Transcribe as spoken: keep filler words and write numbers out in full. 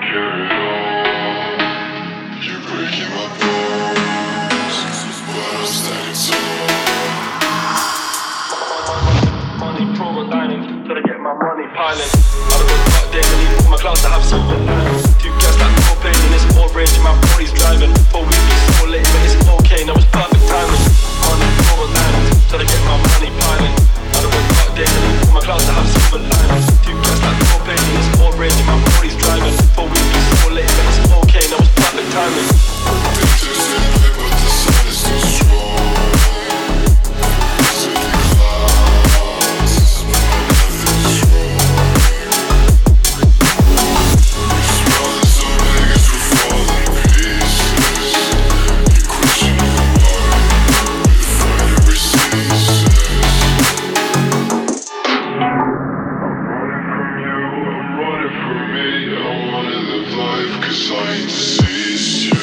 care at all. You're breaking my bones, but I'm standing tall. Money pro dining, till I get my money piling. I don't go fuck day, I need all my clouds to have silver linings. Two girls that no pain and it's all rage, my body's driving. Four weeks so late, but it's okay, now it's perfect timing. Money pro dining, till I get my money piling. I don't go fuck day, I need all my clouds to have silver linings. Two girls that no pain and it's all rage, my body's driving. Four weeks so late, but it's okay, now it's perfect timing. Pictures in play, but the sun is still strong. Cause I ain't deceased.